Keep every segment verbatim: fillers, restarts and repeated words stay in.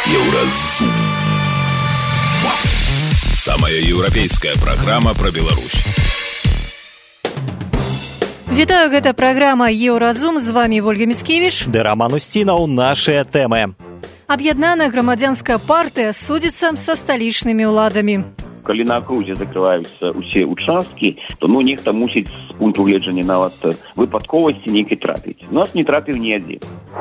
Еўразум. Самая еўрапейская праграма пра Беларусь. Вітаю, гэта праграма «Еўразум». З вами Ольга Міцкевіч. Ды Роман Устінаў. Нашыя тэмы. Аб'яднаная грамадзянская партыя судзіцца са сталічнымі ўладамі. Калі на акрузе закрываюцца ўсе участкі, то ну нехта мусіць з пункту гледжання нават выпадковасці нейкай трапіць. У нас не трапіў ні адзін.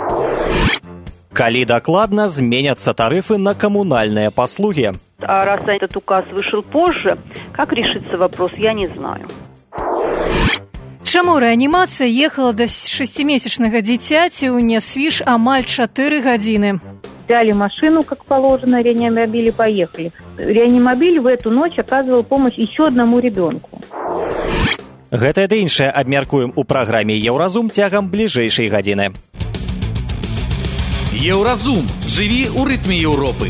Калі дакладна зменяцца тарыфы на коммунальные послуги? А раз этот указ вышел позже, как решится вопрос, я не знаю. Чаму рэанімацыя ехала да шестимесячнага дзіцяці ў нясвіж амаль чатыры гадзіны? Взяли машину, как положено, реанимобиль и поехали. Реанимобиль в эту ночь оказывал помощь еще одному ребенку. Гэта ды іншае абмяркуем у праграме «Еўразум» цягам бліжэйшай гадзіны. Еўразум. Жыві ў рытме Еўропы.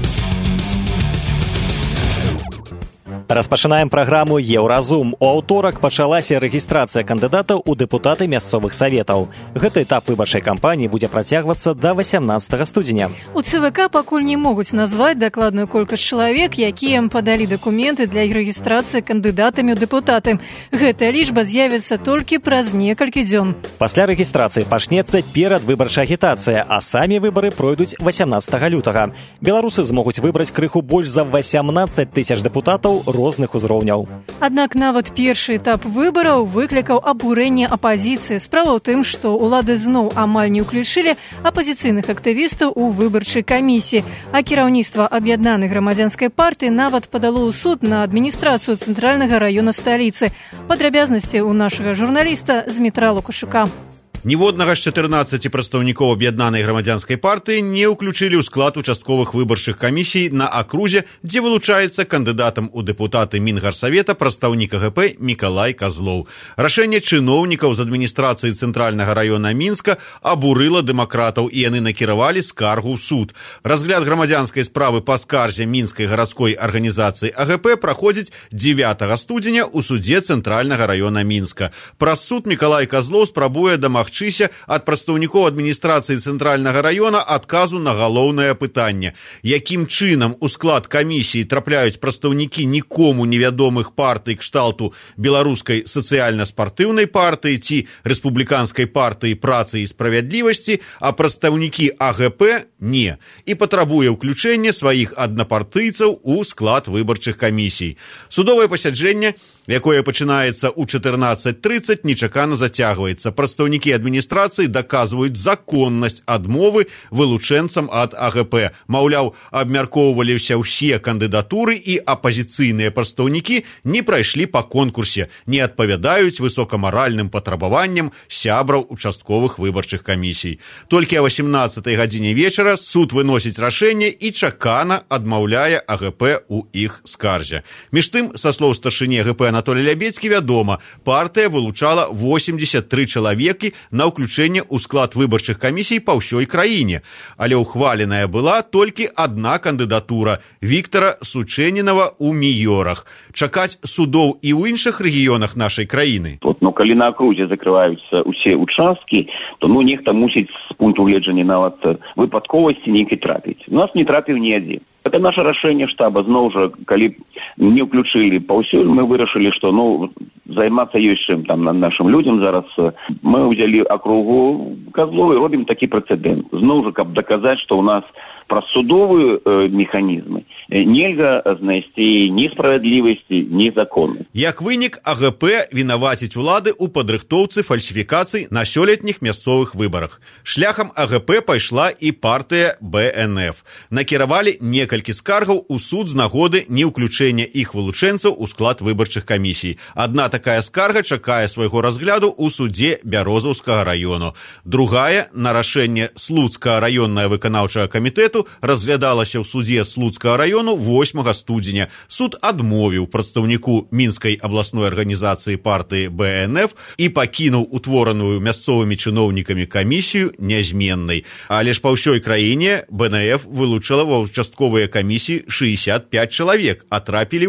Распачынаем праграму «Еўразум». У аўторак пачалася рэгістрацыя кандыдатаў у дэпутаты мясцовых саветаў. Гэты этап выбарчай кампаніі будзе працягвацца да васямнаццатага студзеня. У ЦВК пакуль не могуць назваць дакладную колькасць чалавек, якія падалі дакументы для рэгістрацыі кандыдатамі ў дэпутаты. Гэтая лічба з'явіцца толькі праз некалькі дзён. Пасля рэгістрацыі пачнецца перадвыбарчая агітацыя, а самі выбары пройдуць васямнаццатага лютага. Беларусы змогуць выбраць крыху больш за васямнаццаць тысяч дэпутатаў розных узроўняў. Аднак нават першы этап выбараў выклікаў абурэнне апазіцыі. Справа ў тым, што ўлады зноў амаль не ўключылі апазіцыйных актывістаў у выбарчай камісіі, а кіраўніцтва аб'яднанай грамадзянскай партыі нават падало ў суд на адміністрацыю цэнтральнага раёна сталіцы. Падрабязнасці ў нашага журналіста Змітра Лукашука. Ніводнага з чатырнаццаці прадстаўнікоў аб'яднанай грамадзянскай партыі не ўключылі ў склад участковых выбарчых камісій на акрузе, дзе вылучаецца кандыдатам у дэпутаты Мінгарсавета прадстаўнік АГП Мікалай Казлоў. Рашэнне чыноўнікаў з адміністрацыі цэнтральнага раёна Мінска абурыла дэмакратаў, і яны накіравалі скаргу ў суд. Разгляд грамадзянскай справы па скарзе мінскай гарадской арганізацыі АГП праходзіць дзевятага студзеня ў судзе цэнтральнага раёна Мінска. Праз суд Мікалай Казлоў спрабуе дамагчыся ад прадстаўнікоў адміністрацыі цэнтральнага раёна адказу на галоўнае пытанне. Якім чынам у склад камісіі трапляюць прадстаўнікі нікому невядомых партый кшталту беларускай сацыяльна-спартыўнай партыі ці рэспубліканскай партыі працы і справядлівасці, а прадстаўнікі АГП не, і патрабуе ўключэння сваіх аднапартыйцаў у склад выбарчых камісій. Судовае пасяджэнне, якое пачынаецца ў чатырнаццаць трыццаць, нечакана зацягваецца. Прадстаўнікі адміністрацыі даказваюць законнасць адмовы вылучэнцам ад АГП. Маўляў, абмяркоўваліся ўсе кандыдатуры, і апазіцыйныя прадстаўнікі не прайшлі па конкурсе, не адпавядаюць высокамаральным патрабаванням сябраў участковых выбарчых камісій. Толькі о васямнаццатай гадзіне вечара суд выносіць рашэнне і чакана адмаўляе АГП у іх скарзе. Між тым, са слоў старшыні АГП Анатолія Лябедзькі вядома, партыя вылучала восемьдесят три чалавекі на ўключэнне ў склад выбарчых камісій па ўсёй краіне. Але ўхваленая была толькі адна кандыдатура – Віктара Сучэнінава ў Міёрах. Чакаць судоў і ў іншых рэгіёнах нашай краіны? Вот, ну, калі на акрузе закрываюцца ўсе участкі, то ну нехта мусіць з пункту гледжання нават выпадковасці нейкай трапіць. У нас не трапіў ні адзін. Это наше рашэнне штаба. Зноў жа, калі не ўключылі паўсюль, мы вырашылі, што ну займацца ёсць чым там нашим людям зараз. Мы ўзялі акругу Казлова і робім такі прэцэдэнт. Зноў жа, каб даказаць, што ў нас праз судовыя э, механізмы нельга знайсці ні справядлівасці, ні законнасці. Як вынік, АГП вінаваціць улады ў падрыхтоўцы фальсіфікацый на сёлетніх мясцовых выбарах. Шляхам АГП пайшла і партыя Бэ Эн Эф. Накіравалі некалькі скаргаў у суд з нагоды неўключэння іх вылучэнцаў у склад выбарчых камісій. Адна такая скарга чакае свайго разгляду ў судзе Бярозаўскага раёну. Другая на рашэнне Слуцкага раённага выканаўчага камітэту разглядалася ў судзе Слуцкага раёну восьмага студзеня. Суд адмовіў прадстаўніку мінскай абласной арганізацыі партыі Бэ Эн Эф і пакінуў утвораную мясцовымі чыноўнікамі камісію нязменнай. Але ж па ўсёй краіне Бэ Эн Эф вылучала ва ўчастковыя камісіі шэсцьдзесят пять чалавек, а трапілі ў іх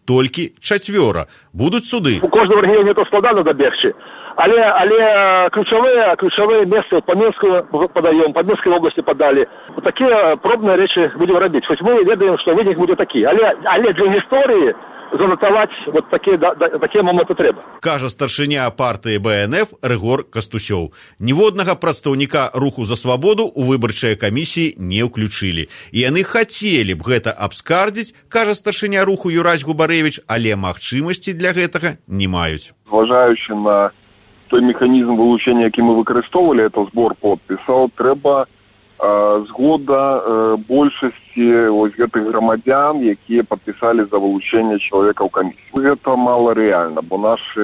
толькі чацвёра. Будуць суды. У кожным рэгіёне то складана дабегчы. Але, але ключавыя, ключавыя месцы па Мінску падаём, па Мінскай вобласці падалі. Такія пробныя рэчы будзем рабіць. Хоць мы ведаем, што вынік будзе такі. Але, але для гісторыі занатаваць вот такія, да, такія моманты трэба. Кажа старшыня партыі Бэ Эн Эф Рыгор Кастусёў. Ніводнага прадстаўніка руху за свабоду ў выбарчыя камісіі не ўключылі. І яны хацелі б гэта абскардзіць, кажа старшыня руху Юрась Губарэвіч, але магчымасці для гэтага не маюць. Зважаючы на той механізм вылучэння, які мы выкарыстоўвалі, это збор подпісаў, трэба э, згода э, большасці ось гэтых грамадзян, якія падпісалі за вылучэнне чалавека ў камісіі. Гэта мала рэальна, бо нашы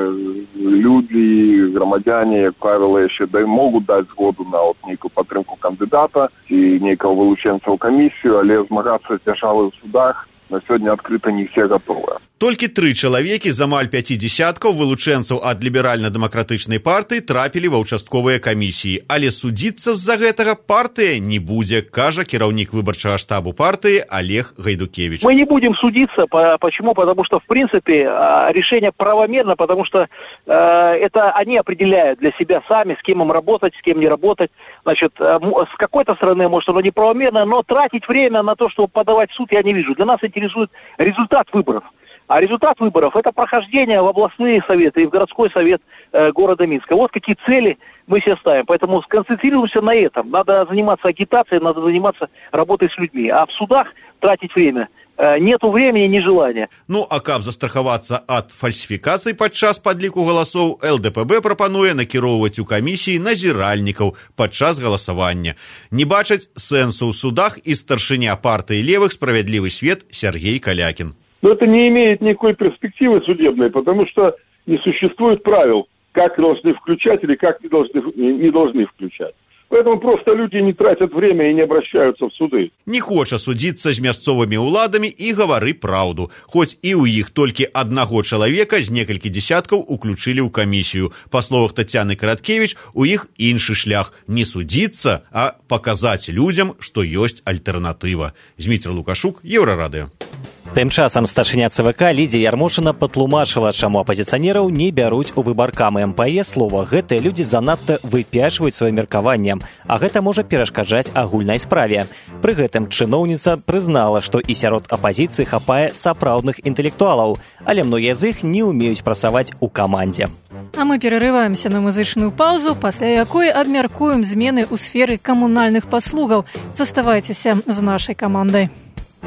людзі, грамадзяне, як правіла, яшчэ дай могуць даць згоду на от нейкую падтрымку кандыдата ці нейкага вылучэнца ў камісію, але змагацца з дзяржавай у судах на сёння адкрыта не все гатовыя. Толькі тры чалавекі з амаль пяці дзесяткаў вылучэнцаў ад ліберальна-дэмакратычнай партыі трапілі ва ўчастковыя камісіі, але судзіцца з-за гэтага партыя не будзе, кажа кіраўнік выбарчага штабу партыі Олег Гайдукевич. Мы не будем судиться. Почему? Потому что, в принципе, решение правомерно, потому что э, это они определяют для себя сами, с кем им работать, с кем не работать. Значит, с какой-то стороны, может, оно неправомерно, но тратить время на то, чтобы подавать в суд, я не вижу. Для нас интересует результат выборов. А результат выборов – это прохождение в областные советы и в городской совет э, города Минска. Вот какие цели мы себе ставим. Поэтому сконцентрируемся на этом. Надо заниматься агитацией, надо заниматься работой с людьми. А в судах тратить время э, нету времени, ни желания. Ну, а каб застрахавацца ад фальсіфікацый падчас падліку галасоў, Эл Дэ Пэ Бэ прапануе накіроўваць у камісіі назіральнікаў падчас галасавання. Не бачаць сэнсу ў судах і старшыня партыі левых «Справядлівы свет» Сергей Калякин. Но это не имеет никакой перспективы судебной, потому что не существует правил, как должны включать или как не должны, не должны включать. Поэтому просто люди не тратят время и не обращаются в суды. Не хоча судзіцца з мясцовымі ўладамі і гавары праўду. Хоць і ў іх толькі аднаго чалавека з некалькі дзесяткаў уключылі ў камісію. Па словах Тацяны Караткевіч, у іх іншы шлях не судзіцца, а паказаць людзям, што ёсць альтэрнатыва. Зміцер Лукашук, Еўрарадыё. Тым часам старшыня Цэ Вэ Ка Лідзія Ярмошына патлумачыла, чаму апазіцыянераў не бяруць у выбаркам. Эм Пэ Е слова, гэтыя людзі занадта выпячваюць сваё меркаванне, а гэта можа перашкаджаць агульнай справе. Пры гэтым чыноўніца прызнала, што і сярод апазіцыі хапае сапраўдных інтэлектуалаў, але многія з іх не ўмеюць працаваць у камандзе. А мы перарываемся на музычную паузу, пасля якой абмяркуем змены ў сферы камунальных паслугаў. Заставайцеся з нашай камандай.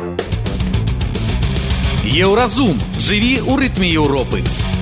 Еўразум. Жыві ў рытме Еўропы.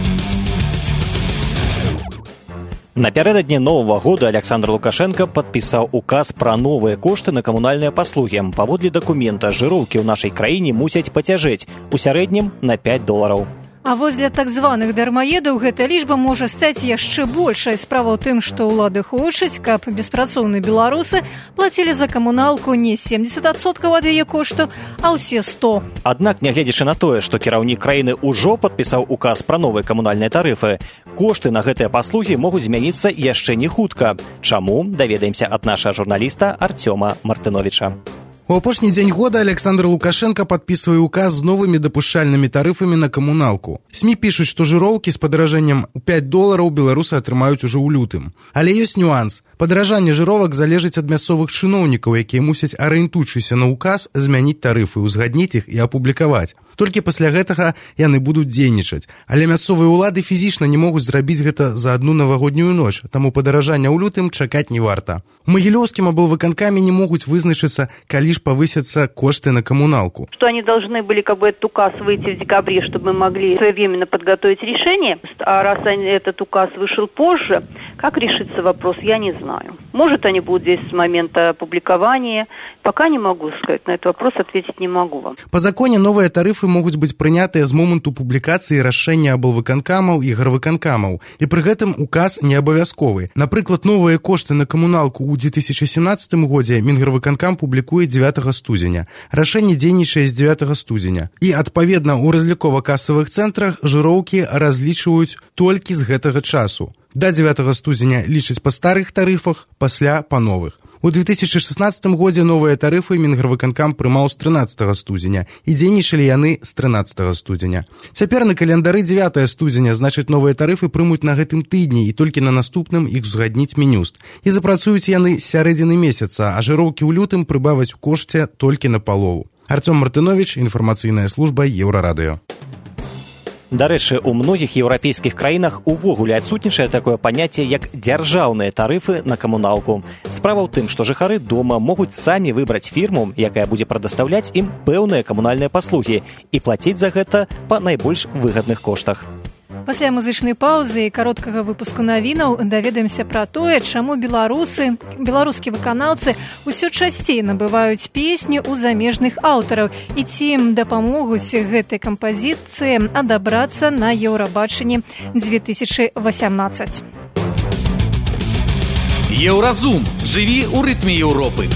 Напярэдадні Новага года Александр Лукашенко падпісаў указ пра новыя кошты на камунальныя паслугі. Паводле дакумента, жыроўкі ў нашай краіне мусяць пацяжэць у сярэднім на пяць долараў. А вось для так званых дармаедаў гэтая лічба можа стаць яшчэ большай. Справа ў тым, што ўлады хочуць, каб беспрацоўныя беларусы плацілі за камуналку не семдзесят адсоткаў ад яе кошту, а ўсе сто. Аднак, нягледзячы на тое, што кіраўнік краіны ўжо падпісаў указ пра новыя камунальныя тарыфы, кошты на гэтыя паслугі могуць змяніцца яшчэ не хутка. Чаму? Даведаемся ад нашага журналіста Артёма Мартыновича. У апошні дзень года Александр Лукашенко падпісвае указ з новымі дапушчальнымі тарыфамі на камуналку. СМІ пішуць, што жыроўкі з падаражэннем у пяць долараў беларусы атрымаюць ужо ў лютым. Але ёсць нюанс. Падаражанне жыровак залежыць ад мясцовых чыноўнікаў, якія мусяць, арыентуючыся на указ, змяніць тарыфы, узгадніць іх і апублікаваць. Толькі пасля гэтага яны будуць дзейнічаць. Але мясцовыя ўлады фізічна не могуць зрабіць гэта за адну навагоднюю ноч, таму падаражання ў лютым чакаць не варта. У Магілёўскім аблвыканкаме не могуць вызначыцца, калі ж павысяцца кошты на коммуналку. Что они должны были, как бы, этот указ выйти в декабре, чтобы мы могли своевременно подготовить решение. А раз этот указ вышел позже, как решится вопрос, я не знаю. Может, они будут здесь с момента публикования. Пока не могу сказать. На этот вопрос ответить не могу вам. По законе новые тарифы могуць быць прынятыя з моманту публікацыі рашэння аблвыканкамаў і гарвыканкамаў. І пры гэтым указ не абавязковы. Напрыклад, новыя кошты на камуналку ў две тысячи семнадцатым годзе Мінгарвыканкам публікуе дзевятага студзеня. Рашэнне дзейнічае з дзевятага студзеня. І, адпаведна, у разлікова-касавых цэнтрах жыроўкі разлічваюць толькі з гэтага часу. Да дзевятага студзеня лічаць па старых тарыфах, пасля па новых. У две тысячи шестнадцатым годзе новыя тарыфы Мінгарвыканкам прымаў з трынаццатага студзеня, і дзейнічалі яны з трынаццатага студзеня. Цяпер на календары дзевятага студзеня, значыць, новыя тарыфы прымуць на гэтым тыдні, і толькі на наступным іх узгадніць Мінюст. І запрацуюць яны з сярэдзіны месяца, а жыроўкі ў лютым прыбавяць у кошце толькі на палову. Артём Мартынович, інфармацыйная служба Еўрарадыё. Дарэчы, у многіх еўрапейскіх краінах увогуле адсутнічае такое паняцце, як дзяржаўныя тарыфы на камуналку. Справа ў тым, што жыхары дома могуць самі выбраць фірму, якая будзе прадастаўляць ім пэўныя камунальныя паслугі, і плаціць за гэта па найбольш выгадных коштах. Пасля музычнай паўзы і кароткага выпуску навінаў даведаемся пра тое, чаму беларусы, беларускія выканаўцы ўсё часцей набываюць песні ў замежных аўтараў і ці ім дапамогуць гэтай кампазіцыі адабрацца на Еўрабачанні две тысячи восемнадцать. Еўразум. Жыві ў рытме Еўропы.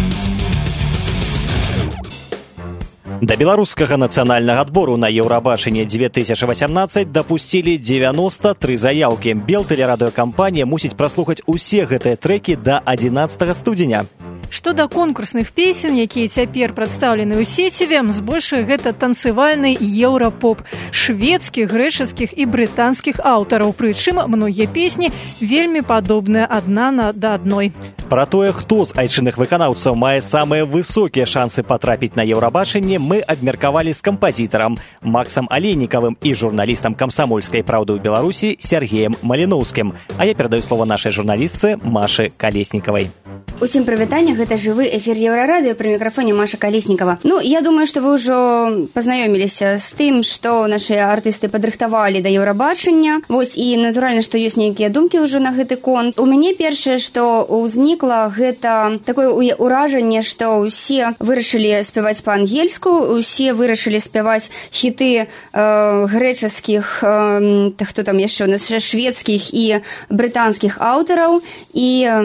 Да беларускага нацыянальнага адбору на Еўрабачанне две тысячи восемнадцать дапусцілі девяносто три заяўкі. Белтэлерадыёкампанія мусіць праслухаць усе гэтыя трэкі да адзінаццатага студзеня. Што да конкурсных песен, якія цяпер прадстаўлены ў сеціве, збольшага гэта танцывальны еўрапоп шведскіх, грэчаскіх і брытанскіх аўтараў, прычым многія песні вельмі падобныя адна на да адной. Пра тое, хто з айчынных выканаўцаў мае самыя высокія шансы патрапіць на Еўрабачанне, мы абмеркавалі з кампазітарам Максам Алейнікавым і журналістам камсамольскай праўды ў Беларусі Сергеем Маліноўскім. А я перадаю слова нашай журналістцы Машы Калеснікавай. Усім прывітанне, гэта жывы эфір Еўрарадыё, пры мікрафоне Маша Калеснікава. Ну, я думаю, што вы ўжо пазнаёміліся з тым, што нашыя артысты падрыхтавалі да Еўрабачання. Вось, і натуральна, што ёсць нейкія думкі ўжо на гэты конт. У мяне першае, што ўзнікла, гэта такое ўражанне, што ўсе вырашылі спяваць па-ангельску, усе вырашылі спяваць хіты э, грэчаскіх, э, хто там яшчэ у нас, шведскіх і брытанскіх аўтараў, і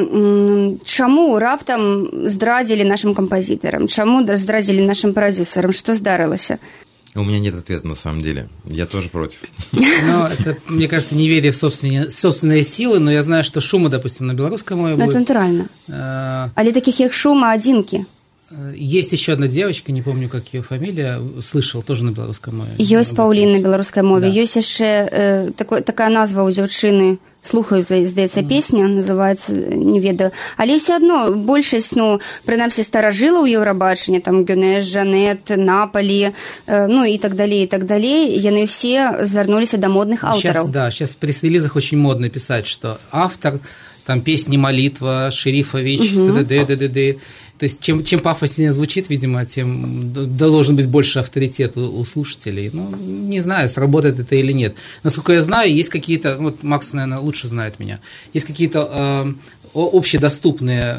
э, чаму раптам здрадзілі нашим композиторам? Чему здрадзілі нашим продюсерам? Что здарылася? У меня нет ответа на самом деле. Я тоже против. Ну, это, мне кажется, неверие в собственные, собственные силы, но я знаю, что Шума, допустим, на белорусском мове будет. Это натурально. А... Але таких, как Шума, одинки. Есть еще одна девочка, не помню, как ее фамилия, слышал, тоже на белорусском мове. Ёсць Паўлін на беларускай мове. Да. Ёсць яшчэ э, такой, такая назва у дзяўчыны, слухаю, здаецца, песня, называецца, не ведаю. Але ўсё адно, большасць, ну, прынамсі, старажылаў Еўрабачання, там, Гюнеш, Жанет, Напалі, э, ну, и так далее, и так далее, яны все звярнуліся да модных аўтараў. Сейчас, да, сейчас в пресс-релизах очень модно писать, что автор, там, песни «Молитва», «Шерифович», угу. т.д., т.д. То есть, чем, чем пафоснее звучит, видимо, тем должен быть больше авторитет у, у слушателей. Ну, не знаю, сработает это или нет. Насколько я знаю, есть какие-то, вот Макс, наверное, лучше знает меня, есть какие-то э, общедоступные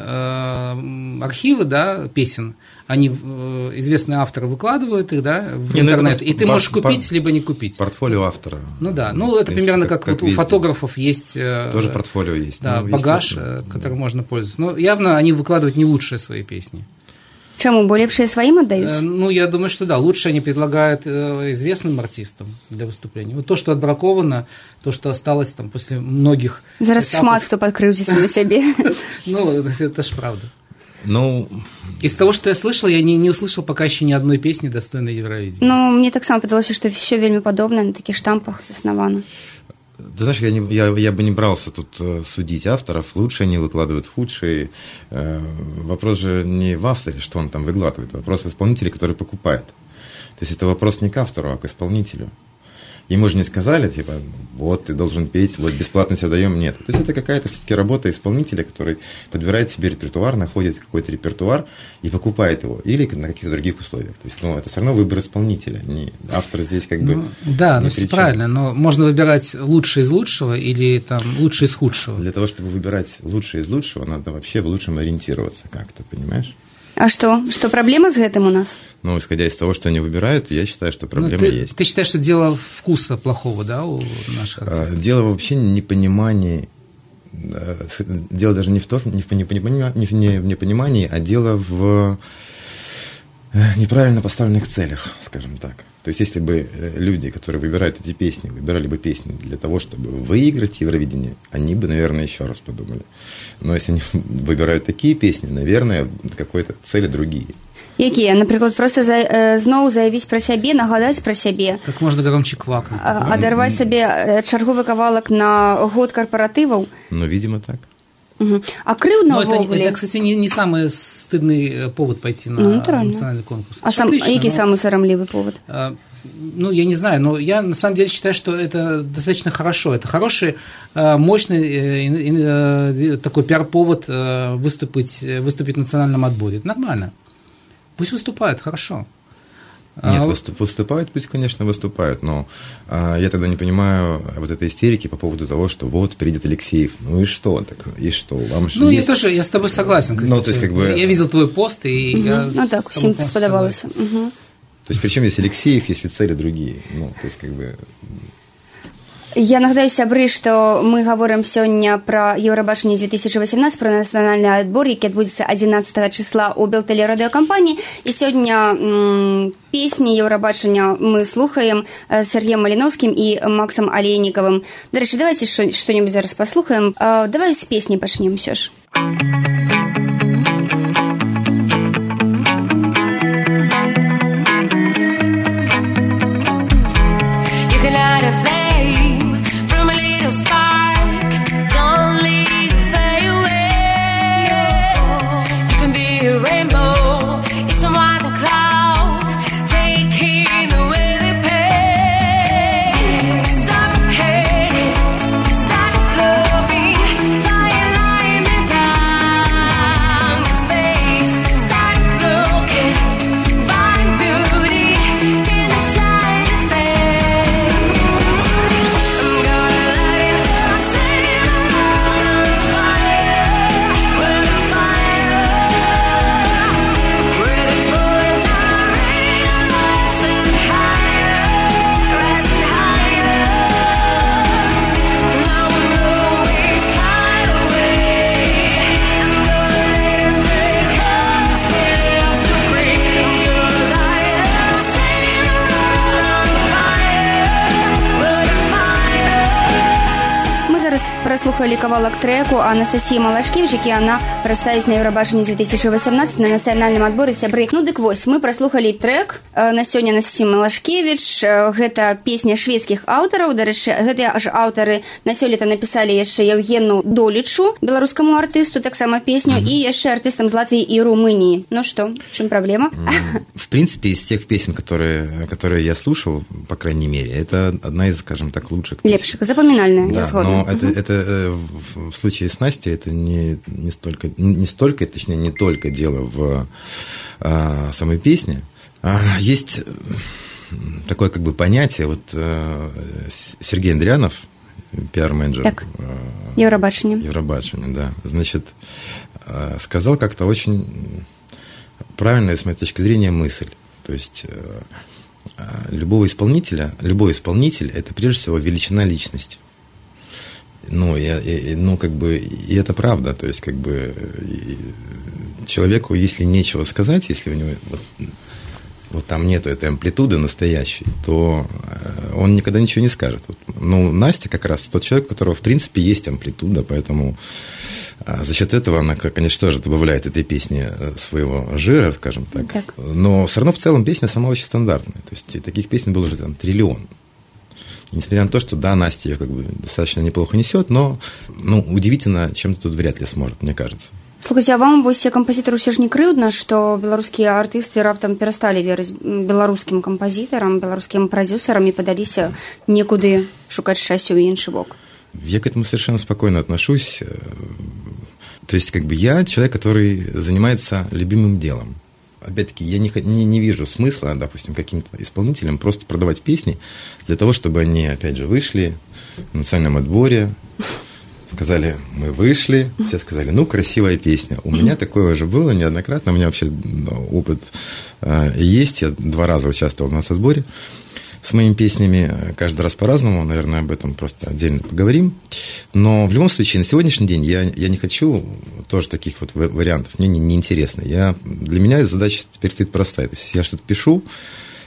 э, архивы, да, песен. Они, э, известные авторы выкладывают их, да, в не, интернет, и ты пар- можешь купить, пар- либо не купить. Портфолио автора. Ну да, ну это принципе, примерно как, как, как вот у фотографов есть... Э, тоже портфолио есть. Да, ну, багаж, которым да. можно пользоваться. Но явно они выкладывают не лучшие свои песни. Чему? Бо лепшие своим отдают? Э, ну, я думаю, что да. Лучше они предлагают э, известным артистам для выступления. Вот то, что отбраковано, то, что осталось там после многих Зараз этапов... шмат кто подкрылся на тебе. Ну, это ж правда. Ну... Из того, что я слышал, я не, не услышал пока еще ни одной песни, достойной Евровидения. Ну, мне так само подалось, что все вельми подобно, на таких штампах засновано. Ты знаешь, я, не, я, я бы не брался тут э, судить авторов, лучшие они выкладывают, худшие. Э, вопрос же не в авторе, что он там выкладывает, вопрос в исполнителе, который покупает. То есть это вопрос не к автору, а к исполнителю. Ему же не сказали, типа, вот, ты должен петь, вот, бесплатно тебе даем, нет. То есть это какая-то все-таки работа исполнителя, который подбирает себе репертуар, находит какой-то репертуар и покупает его. Или на каких-то других условиях. То есть, ну, это все равно выбор исполнителя. Не, автор здесь как бы... Ну, да, ну, все правильно, но можно выбирать лучшее из лучшего или там лучшее из худшего. Для того, чтобы выбирать лучшее из лучшего, надо вообще в лучшем ориентироваться как-то, понимаешь? А что? Что проблема с этим у нас? Ну, исходя из того, что они выбирают, я считаю, что проблема ну, ты, есть. Ты считаешь, что дело вкуса плохого, да, у наших артистов? Дело вообще в непонимании. Дело даже не в том, не в непонимании, а дело в неправильно поставленных целях, скажем так. То есть, если бы люди, которые выбирают эти песни, выбирали бы песни для того, чтобы выиграть Евровидение, они бы, наверное, еще раз подумали. Но если они выбирают такие песни, наверное, какой-то цели другие. Якія, наприклад, просто за, э, зноў заявіць пра сябе, нагадаць пра сябе. Как можна громче квакать. Адарваць сабе чарговы кавалак на год корпоратываў. Ну, видимо, так. Угу. А крыўдна ўвогуле? Это, кстати, не, не самый стыдный повод пойти на ну, национальный конкурс. А, сам, а який но... самый сарамливый повод? А, ну, я не знаю, но я на самом деле считаю, что это достаточно хорошо. Это хороший, мощный такой пиар-повод выступить, выступить в национальном отборе. Это нормально. Пусть выступают, хорошо. Нет, выступ, выступают, пусть, конечно, выступают, но а, я тогда не понимаю вот этой истерики по поводу того, что вот придет Алексеев. Ну и что? Так, и что? Вам ну, есть... я тоже, я с тобой согласен. Кстати. Ну, то есть, как бы... Я видел твой пост, и угу. я... Ну так, всем сподобалось. Угу. То есть, причем есть Алексеев, если цели другие. Ну, то есть, как бы... Я нагадаю, сябры, што мы гаворым сёння пра Еўрабачанне две тысячи восемнадцать, пра нацыянальны адбор, які адбудзецца адзінаццатага числа ў Белтэлерадыёкампаніі. І сёння м, песні Еўрабачання мы слухаем з Сергеем Маліновскім і Максам Алейнікавым. Дарэчы, давайте што-небудзь зараз паслухаем. Давай з песні пачнем ўсё ж. Прослухали кавалак треку Анастасии Малашкевич, які она представіць на Еўрабачанні две тысячи восемнадцать на нацыянальным адборы сябры. Ну дык вось, мы праслухали трек на сёння Анастасии Малашкевич. Гэта песня шведскіх аўтараў. Дарэчы, гэтыя аж аўтары на сёлета напісалі яшчэ Евгену Долічу, беларускаму артысту, таксама песню, mm-hmm. і яшчэ артыстам з Латвіі і Румынии. Ну что, в чым праблема? В принципе, из тех песен, которые, которые я слушал, по крайней мере, это одна из, скажем так, лучших песен. Лепших, запоминальная, да, я сходна. Но это, это в случае с Настей это не, не столько, не столько, точнее, не только дело в а, самой песне. А, есть такое как бы понятие, вот а, Сергей Андрианов, пиар-менеджер так. Еўрабачання. Еўрабачання, да. Значит, а, сказал как-то очень правильную, с моей точки зрения, мысль. То есть а, любого исполнителя, любой исполнитель – это прежде всего величина личности. Ну, я, я, ну, как бы, и это правда, то есть, как бы, человеку, если нечего сказать, если у него вот, вот там нету этой амплитуды настоящей, то он никогда ничего не скажет. Вот, ну, Настя как раз тот человек, у которого, в принципе, есть амплитуда, поэтому а за счет этого она, конечно, тоже добавляет этой песне своего жира, скажем так. так. Но все равно в целом песня сама очень стандартная, то есть, таких песен было уже там триллион. И несмотря на то, что, да, Настя ее как бы достаточно неплохо несет, но, ну, удивительно, чем-то тут вряд ли сможет, мне кажется. Слухайте, а вам вось кампазітару ўсё ж не крыўдна, што беларускія артысты раптам перасталі верыць беларускім кампазітарам, беларускім прадзюсарам і падаліся некуды шукаць шчасце ў іншы бок? Я к этому совершенно спокойно отношусь. То есть, как бы, я человек, который занимается любимым делом. Опять-таки, я не, не, не вижу смысла, допустим, каким-то исполнителям просто продавать песни для того, чтобы они, опять же, вышли в национальном отборе, сказали, мы вышли, все сказали, ну, красивая песня. У меня такое уже было неоднократно, у меня вообще опыт э, есть, я два раза участвовал в нацотборе с моими песнями, каждый раз по-разному, наверное, об этом просто отдельно поговорим. Но в любом случае, на сегодняшний день я, я не хочу тоже таких вот вариантов, мне не, не интересно. Я, для меня задача теперь стоит простая. То есть, если я что-то пишу,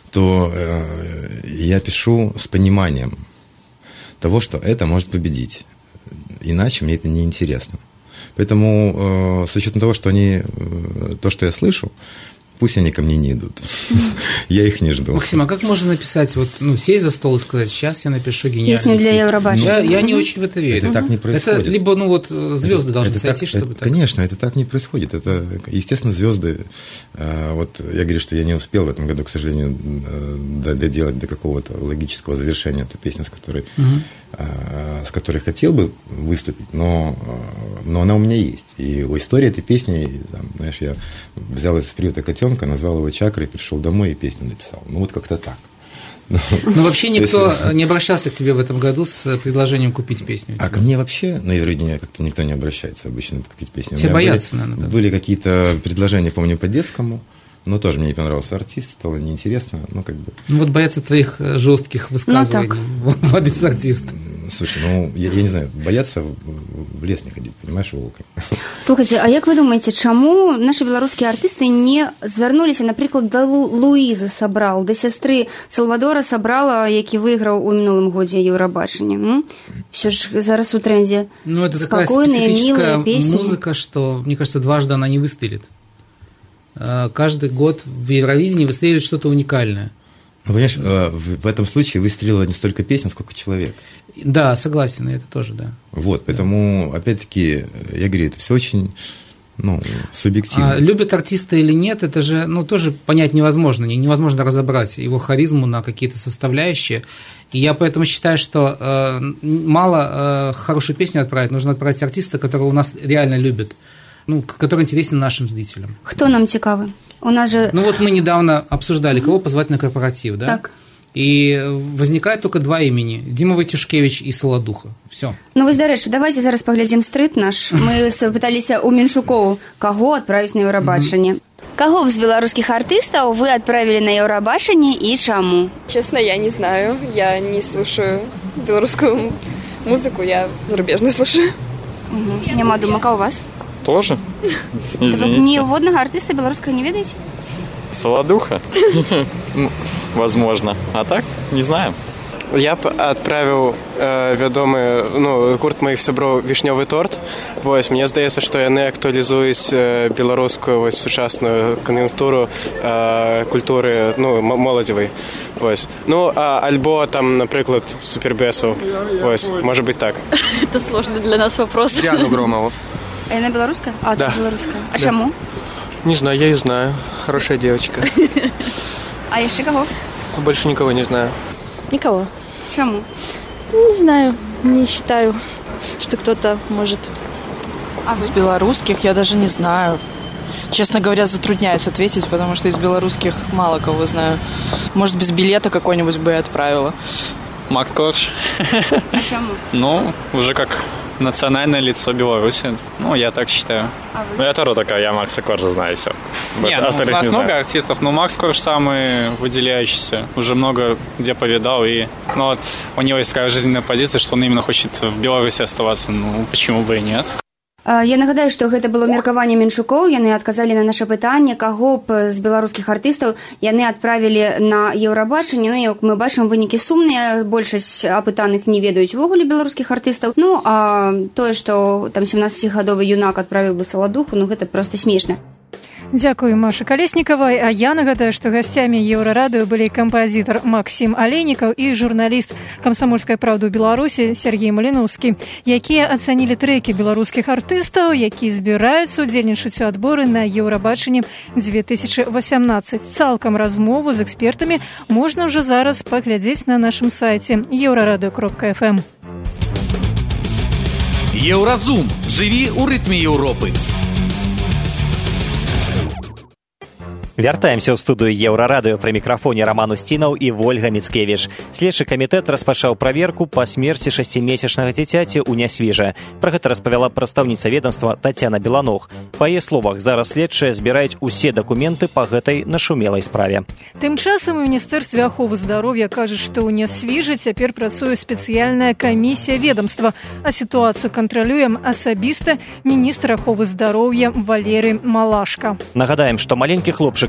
то э, я пишу с пониманием того, что это может победить. Иначе мне это не интересно. Поэтому э, с учетом того, что они, э, то, что я слышу, пусть они ко мне не идут. Я их не жду. Максим, а как можно написать, вот, ну, сесть за стол и сказать, сейчас я напишу гениальный Песню для Евробашни. Я, я не очень в это верю. Это так не происходит. Это либо, ну, вот, звезды должны это сойти, так, чтобы это, так. Конечно, это так не происходит. Это, естественно, звезды. Вот я говорю, что я не успел в этом году, к сожалению, доделать до какого-то логического завершения эту песню, с которой, угу. с которой хотел бы выступить, но, но она у меня есть. И у истории этой песни, там, знаешь, я взял из приюта котенка, назвал его Чакрой, пришел домой и песню написал. Ну, вот как-то так. Ну, вообще никто не обращался к тебе в этом году с предложением купить песню? А ко мне вообще на Евровидение как-то никто не обращается обычно купить песню. Все боятся, были, наверное. Были какие-то предложения, помню, по детскому, но тоже мне не понравился артист, стало неинтересно, ну, как бы... Ну, вот боятся твоих жестких высказываний ну, в адрес артиста. Слушай, ну, я, я не знаю, бояться в лес не ходить, понимаешь, волка. Слухайте, а як вы думаете, чаму наши белорусские артисты не звярнуліся, например, до Лу Луизы Собрал, до сестры Салвадора Собрала, які выиграл у минулым годзе Евробашення? Все же зараз у тренде. Ну, это такая специфическая музыка, что, мне кажется, дважды она не выстрелит. Каждый год в Евровидении выстреливает что-то уникальное. Ну, понимаешь, в этом случае выстрелила не столько песня, сколько человек. Да, согласен, это тоже, да. Вот, поэтому, да. опять-таки, я говорю, это все очень, ну, субъективно. А любят артиста или нет, это же, ну, тоже понять невозможно, невозможно разобрать его харизму на какие-то составляющие. И я поэтому считаю, что э, мало э, хорошую песню отправить, нужно отправить артиста, которого у нас реально любят, ну, который интересен нашим зрителям. Кто нам цікавый? У нас же... Ну вот мы недавно обсуждали, кого позвать на корпоратив, да? Так. И возникает только два имени: Дима Войтюшкевич и Солодуха. Все. Ну вось, дарэчы, давайте зараз паглядзім стрит наш. Мы пыталіся у Меншукоў, каго адправіць на Еўрабачанне. Mm-hmm. Кого з белорусских артистов вы отправили на Евробашение и чему? Честно, я не знаю. Я не слушаю белорусскую музыку, я зарубежную слушаю. Угу. Няма думака у вас? Тоже? Извините. Ни водного артиста белорусского не ведаете? Солодуха? Возможно. А так? Не знаю. Я б адправіў э, вядомы ну, гурт маіх сяброў вішнёвы торт. Вось, мне здаецца, што яны актуалізуюць э, беларускую вось, сучасную кан'юнктуру э, культуры ну, моладзевай. Вось. Ну, а альбо там, напрыклад, супербесу. Вось, можа быць так. Это сложный для нас вопрос. Диану Громову. А она белорусская? А, да. белорусская. А да. чему? Не знаю, я ее знаю. Хорошая девочка. А еще кого? Больше никого не знаю. Никого. Чему? Не знаю, не считаю, что кто-то может. А из белорусских я даже не знаю. Честно говоря, затрудняюсь ответить, потому что из белорусских мало кого знаю. Может, без билета какой-нибудь бы я отправила. Макс Корж. А чему? Ну, уже как национальное лицо Беларуси. Ну, я так считаю. А ну, я тоже такая, я Макса Коржа знаю, все. Нет, ну, у нас не много знаю. Артистов, но Макс Корж самый выделяющийся. Уже много где повидал. И ну, вот, у него есть такая жизненная позиция, что он именно хочет в Беларуси оставаться. Ну, почему бы и нет? Я нагадаю, што гэта было меркаванне Меншукоў, яны адказалі на наша пытанне, каго б з беларускіх артыстаў яны адправілі на Еўрабачанне. Ну, як мы бачым, вынікі сумныя, большасць апытаных не ведаюць увогуле беларускіх артыстаў. Ну, а тое, што там семнаццацігадовы юнак адправіў бы Саладуху, ну, гэта проста смешна. Дзякую, Маша Калеснікавай. А я нагадаю, што гасцямі Еўрарадыё былі кампазітар Максім Алейнікаў і журналіст «Камсамольскай правды» ў Беларусі Сергей Маліноўскі, якія ацанілі трэкі беларускіх артыстаў, якія збіраюцца удзельнічаць у адборы на Еўрабачанні две тысячи восемнадцать. Цалкам размову з экспертамі можна ўжо зараз паглядзець на нашым сайце еўрарадыё кропка эф эм. Еўразум. Жыві ў рытме Еўропы. Вяртаемся ў студыю Еўрарадыё, пры мікрафоне Раман Усцінаў і Вольга Міцкевіч. Следчы камітэт распачаў праверку па смерці шасцімесячнага дзіцяці ў Нясвіжа. Пра гэта распавяла прадстаўніца ведомства Тацяна Беланог. Па яе словах, зараз следчыя збіраюць усе дакументы па гэтай нашумелай справе. Тым часам у Міністэрстве аховы здароўя кажуць, што ў Нясвіжы цяпер працуе спецыяльная камісія ведомства, а сітуацыю кантралюе асабіста міністр аховы здароўя Валерый Малашка. Нагадаем, што маленькі хлопчык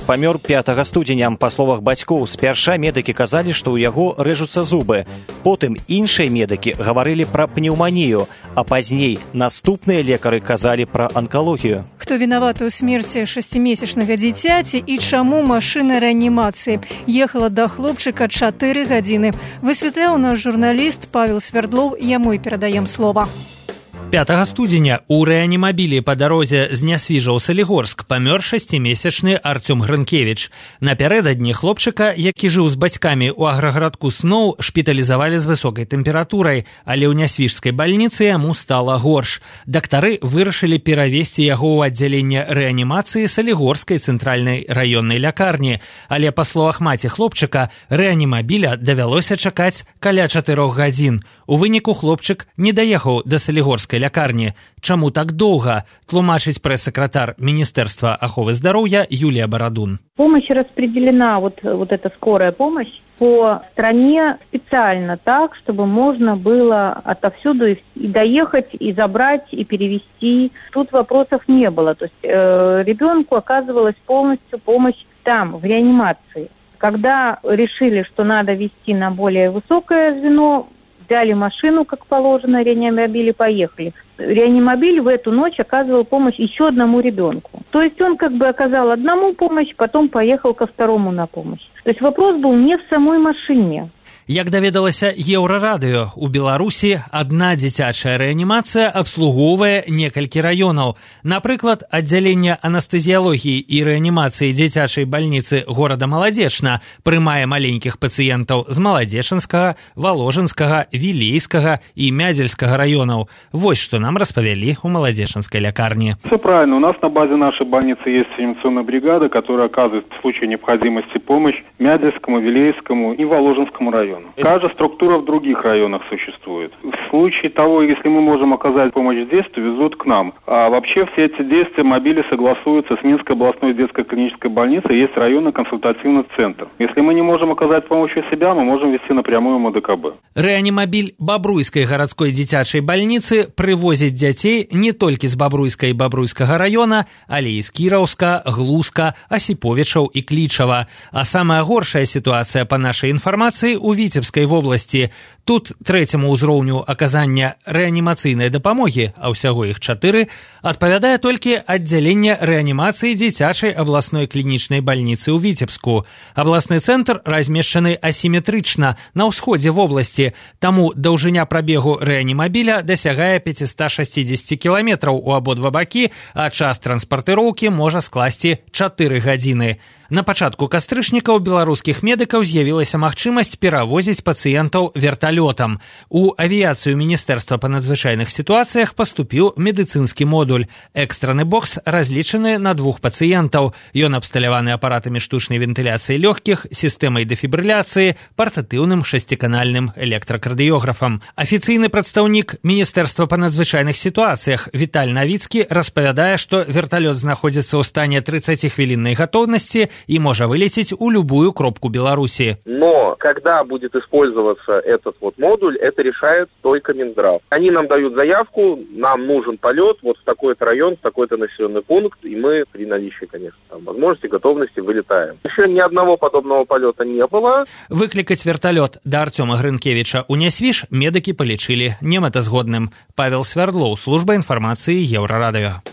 хлопчык памёр пятага студзеня. Па словах бацькоў, спярша медыкі казалі, што ў яго рэжуцца зубы. Потым іншыя медыкі гаварылі пра пнеўманію, а пазней наступныя лекары казалі пра анкалогію. Хто вінаваты ў смерці шасцімесячнага дзіцяці і чаму машына рэанімацыі ехала да хлопчыка чатыры гадзіны, высвятляў наш журналіст Павел Свердлов, яму і перадаем слова. пятага студзеня у рэанімабілі па дарозе з Нясвіжа ў Салігорск памёр шасцімесячны Артём Грынкевіч. Напярэдадні хлопчыка, які жыў з бацькамі ў аграгарадку Сноў, шпіталізавалі з высокай тэмпературай, але ў Нясвіжскай бальніцы яму стала горш. Дактары вырашылі перавесці яго ў аддзяленне рэанімацыі Салігорскай цэнтральнай раённай лякарні. Але, па словах маці хлопчыка, рэанімабіля давялося чакаць каля чатырох гадзін. У выніку хлопчык не даехаў да Салігорскай лякарні. Чаму так доўга? Тлумачыць прэс-сакратар Министерства аховы здароўя Юлия Бородун. Помощь распределена, вот, вот эта скорая помощь, по стране специально так, чтобы можно было отовсюду и, и доехать, и забрать, и перевезти. Тут вопросов не было. То есть э, ребенку оказывалась полностью помощь там, в реанимации. Когда решили, что надо везти на более высокое звено, взяли машину, как положено, реанимобиль и поехали. Реанимобиль в эту ночь оказывал помощь еще одному ребенку. То есть он как бы оказал одному помощь, потом поехал ко второму на помощь. То есть вопрос был не в самой машине. Як даведалася Еўрарадыё, у Беларусі адна дзіцячая рэанімацыя абслугоўвае некалькі раёнаў. Напрыклад, аддзяленне анестэзіялогіі і рэанімацыі дзіцячай бальніцы горада Маладзечна прымае маленькіх пацыентаў з Маладзечанскага, Валожынскага, Вілейскага і Мядзельскага раёнаў. Вось што нам распавялі ў Маладзечанскай лякарні. Все правильно. У нас на базе нашей больницы есть реанимационная бригада, которая оказывает в случае необходимости помощь Мядзельскому, Вилейскому и Воложенскому району. Каждая структура в других районах существует. В случае того, если мы можем оказать помощь здесь, то везут к нам. А вообще все эти действия мобили согласуются с Минской областной детской клинической больницей. Есть районный консультативный центр. Если мы не можем оказать помощь у себя, мы можем вести напрямую эм дэ ка бэ. Рэанімабіль Бабруйскай гарадской дзіцячай бальніцы прывозіць дзяцей не толькі з Бабруйска і Бабруйскага района, але і з Кіраўска, Глузка, Асіповічаў і Клічава. А самая горшая сітуацыя па нашай інфармацыі у Віцебскай вобласці. Тут трэцяму ўзроўню аказання рэанімацыйнай дапамогі, а ўсяго іх чатыры, адпавядае толькі аддзяленне рэанімацыі дзіцячай абласной клінічнай бальніцы ў Віцебску. Абласны цэнтр размешчаны асіметрычна на ўсходзе вобласці, таму даўжыня прабегу рэанімабіля дасягае пятьсот шестьдесят кіламетраў у абодва бакі, а час транспартыроўкі можа скласці чатыры гадзіны. На пачатку кастрычніка ў беларускіх медыкаў з'явілася магчымасць перавозіць пацыентаў верталётам. У авіяцыю Міністэрства па надзвычайных сітуацыях паступіў медыцынскі модуль. Экстраны бокс разлічаны на двух пацыентаў. Ён абсталяваны апаратамі штучнай вентыляцыі лёгкіх, сістэмай дэфібрыляцыі, партатыўным шасціканальным электракардыёграфам. Афіцыйны прадстаўнік Міністэрства па надзвычайных сітуацыях Віталь Навіцкі распавядае, што верталёт знаходзіцца ў стане тридцатихвилинной готовности и может вылететь у любую кропку Беларуси. Но когда будет использоваться этот вот модуль, это решает только Минздрав. Они нам дают заявку, нам нужен полет вот в такой-то район, в такой-то населенный пункт, и мы при наличии, конечно, там, возможности, готовности вылетаем. Еще ни одного подобного полета не было. Выкликать вертолет до Артема Грынкевича у Нясвіж медики полечили немэтазгодным. Павел Свердлов, служба информации Еўрарадыё.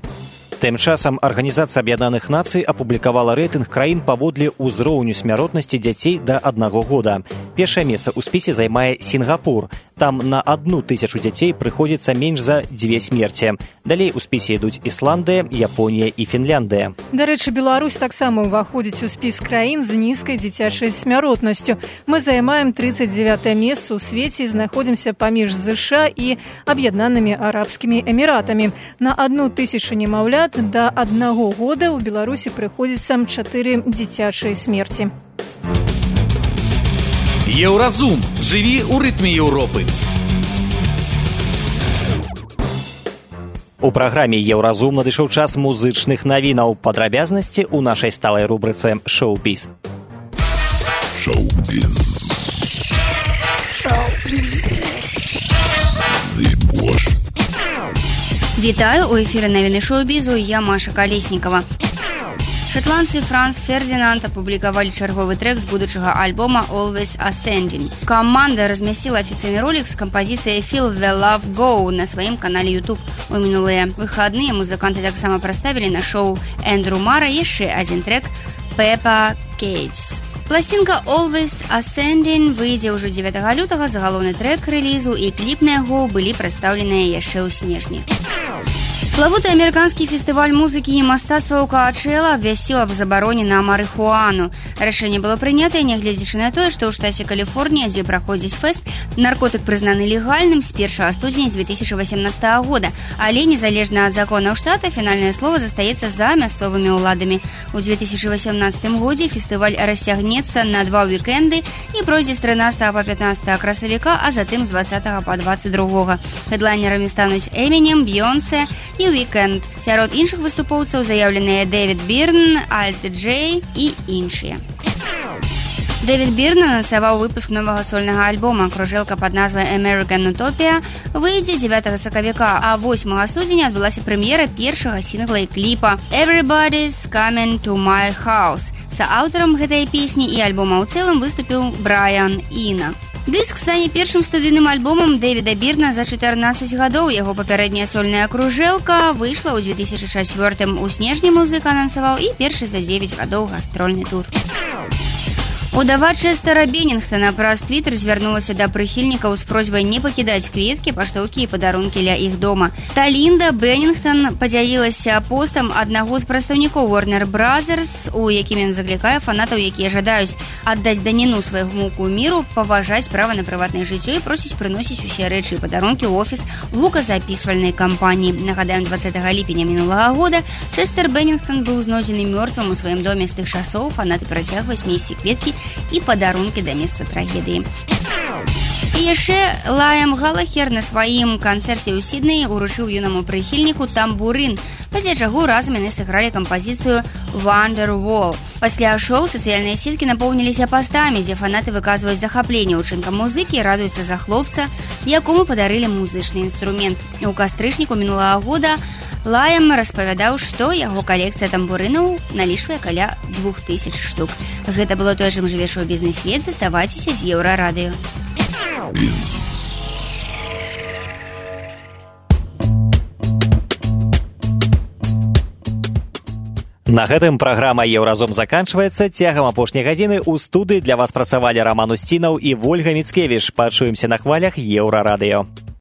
Тым часам Арганізацыя Аб'яднаных Нацый апублікавала рэйтынг краін паводле ўзроўню смяротнасці дзяцей да аднаго года. Першае месца ў спісе займае Сінгапур. Там на одну тысячу дзяцей прыходзіцца менш за дзве смерці. Далей у спісе ідуць Ісландыя, Японія і Фінляндыя. Дарэчы, Беларусь таксама ўваходзіць у спіс краін з нізкай дзіцячай смяротнасцю. Мы займаем тридцать девятое месца ў свеце і знаходзімся паміж ЗША і Аб'яднанымі Арабскімі Эміратамі. На одну тысячу немаўлят да аднаго года ў Беларусі прыходзіцца чатыры дзіцячыя смерці. Еўразум. Жыві ў рытме Еўропы. У праграме Еўразум надышоў час музычных навінаў. Падрабязнасці ў нашай сталай рубрыцы «Шоу-біз». Шоу-біз. Шоу-біз. Вітаю, у эфіры навіны шоу-бізу, я Маша Калеснікова. Шотландцы Франс Фердинанд апублікавалі чарговы трэк з будучага альбома «Always Ascending». Каманда размясціла афіцыйны ролик з кампазіцыяй «Feel the Love Go» на сваім канале YouTube. У мінулыя выхадныя музыканты таксама праставілі на шоу Эндрю Мара яшчэ адзін трэк «Peppa Cakes». Пласцінка «Always Ascending» выйдзе ўжо дзевятага лютага, загалоўны трэк рэлізу і кліп на яго былі прадстаўленыя яшчэ ў снежні. Славуты амерыканскі фестываль музыкі і мастацтва ў Коачела абвясціў аб забароне на марыхуану. Рашэнне было прынятае, нягледзячы на тое, што ў штаце Каліфорнія, дзе праходзіць фэст, наркотык прызнаны легальным з першага студзеня дзве тысячы васямнаццатага года, але незалежна ад законаў штата фінальнае слова застаецца за мясцовымі ўладамі. У дзве тысячы васямнаццатым годзе фестываль расцягнецца на два уікенды і пройдзе з трынаццатага па пятнаццатае красавіка, а затым з дваццатага па дваццаць другога. Хэдлайнерамі стануць Эмінем, Бейонсе і Weekend. Сярод іншых выступоўцаў заяўленыя Дэвід Бірн, Альт Джей і іншыя. Дэвід Бірн анансаваў выпуск новага сольнага альбома. Кружэлка пад назвай American Utopia выйдзе дзевятага сакавіка, а восьмага студзеня адбылася прэм'ера першага сінгла і кліпа «Everybody's Coming to My House». Сааўтарам гэтай песні і альбома ў цэлым выступіў Брайан Іна. Дыск стане першым студыйным альбомам Дэвіда Бірна за чатырнаццаць гадоў. Яго папярэдняя сольная кружэлка выйшла ў дзве тысячы чацвёртым. У снежні музыка анансаваў і першы за дзевяць гадоў гастрольны тур. Удава Честера Беннінгтона праз твіттер звярнулася да прыхільнікаў з просьбай не пакідаць кветкі, паштоўкі і падарункі ля іх дома. Талінда Беннінгтон падзялілася постам аднаго з прадстаўнікоў Warner Brothers, у якім ён заклікае фанатаў, якія жадаюць аддаць даніну свайму куміру, паважаць права на прыватнае жыццё і просіць прыносіць усе рэчы і падарункі ў офіс гуказапісвальнай кампаніі. Нагадаем, дваццатага ліпеня мінулага года Честер Беннінгтон быў знойдзены мёртвым у сваім доме. З тых часоў фанаты працягваюць несці кветкі і падарункі да месца трагедыі. І яшчэ Лайам Галахер на сваім канцэрце ў Сіднеі уручыў юнаму прыхільніку тамбурын, пасля чаго разам яны сыгралі кампазіцыю «Wonderwall». Пасля шоу сацыяльныя сеткі напоўніліся пастамі, дзе фанаты выказваюць захапленне ўчынкам музыкі і радуюцца за хлопца, якому падарылі музычны інструмент. У кастрычніку мінулага года Лайам распавядаў, што яго калекцыя тамбурынаў налічвае каля двух тысяч штук. Гэта было тое, чым жыве шоу-бізнес-свет. Заставайцеся з Еўрарадыё. На гэтым праграма «Еўразум» заканчваецца. Цягам апошняй гадзіны ў студыі для вас працавалі Раман Усцінаў і Вольга Міцкевіч. Пачуемся на хвалях Еўрарадыё.